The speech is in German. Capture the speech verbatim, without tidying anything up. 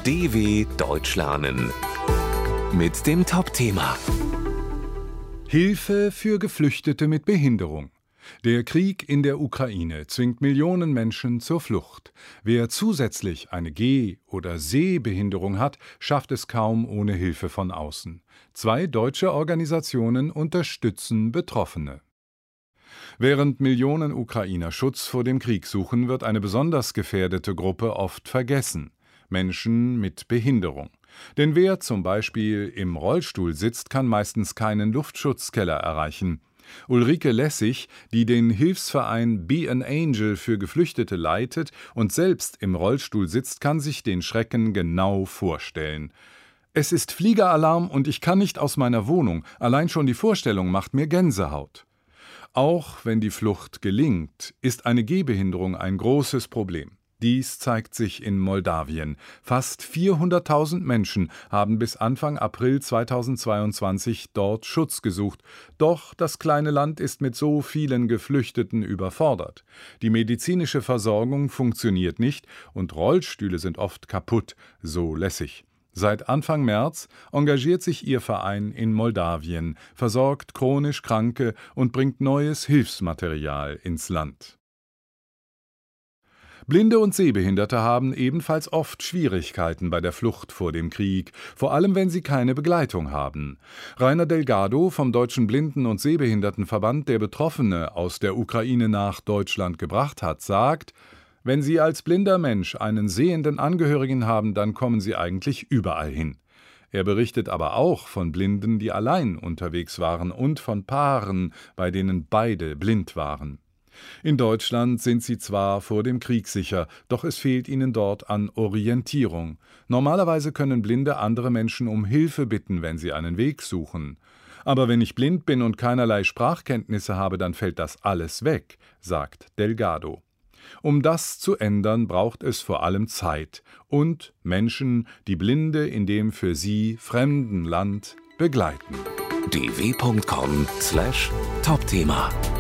D W Deutsch lernen mit dem Top-Thema Hilfe für Geflüchtete mit Behinderung. Der Krieg in der Ukraine zwingt Millionen Menschen zur Flucht. Wer zusätzlich eine Geh- oder Sehbehinderung hat, schafft es kaum ohne Hilfe von außen. Zwei deutsche Organisationen unterstützen Betroffene. Während Millionen Ukrainer Schutz vor dem Krieg suchen, wird eine besonders gefährdete Gruppe oft vergessen: Menschen mit Behinderung. Denn wer zum Beispiel im Rollstuhl sitzt, kann meistens keinen Luftschutzkeller erreichen. Ulrike Lessig, die den Hilfsverein Be an Angel für Geflüchtete leitet und selbst im Rollstuhl sitzt, kann sich den Schrecken genau vorstellen. Es ist Fliegeralarm und ich kann nicht aus meiner Wohnung. Allein schon die Vorstellung macht mir Gänsehaut. Auch wenn die Flucht gelingt, ist eine Gehbehinderung ein großes Problem. Dies zeigt sich in Moldawien. Fast vierhunderttausend Menschen haben bis Anfang April zweitausendzweiundzwanzig dort Schutz gesucht. Doch das kleine Land ist mit so vielen Geflüchteten überfordert. Die medizinische Versorgung funktioniert nicht und Rollstühle sind oft kaputt, so Lessig. Seit Anfang März engagiert sich ihr Verein in Moldawien, versorgt chronisch Kranke und bringt neues Hilfsmaterial ins Land. Blinde und Sehbehinderte haben ebenfalls oft Schwierigkeiten bei der Flucht vor dem Krieg, vor allem wenn sie keine Begleitung haben. Rainer Delgado vom Deutschen Blinden- und Sehbehindertenverband, der Betroffene aus der Ukraine nach Deutschland gebracht hat, sagt: Wenn Sie als blinder Mensch einen sehenden Angehörigen haben, dann kommen Sie eigentlich überall hin. Er berichtet aber auch von Blinden, die allein unterwegs waren, und von Paaren, bei denen beide blind waren. In Deutschland sind sie zwar vor dem Krieg sicher, doch es fehlt ihnen dort an Orientierung. Normalerweise können Blinde andere Menschen um Hilfe bitten, wenn sie einen Weg suchen. Aber wenn ich blind bin und keinerlei Sprachkenntnisse habe, dann fällt das alles weg, sagt Delgado. Um das zu ändern, braucht es vor allem Zeit und Menschen, die Blinde in dem für sie fremden Land begleiten. d w punkt com slash Top-Thema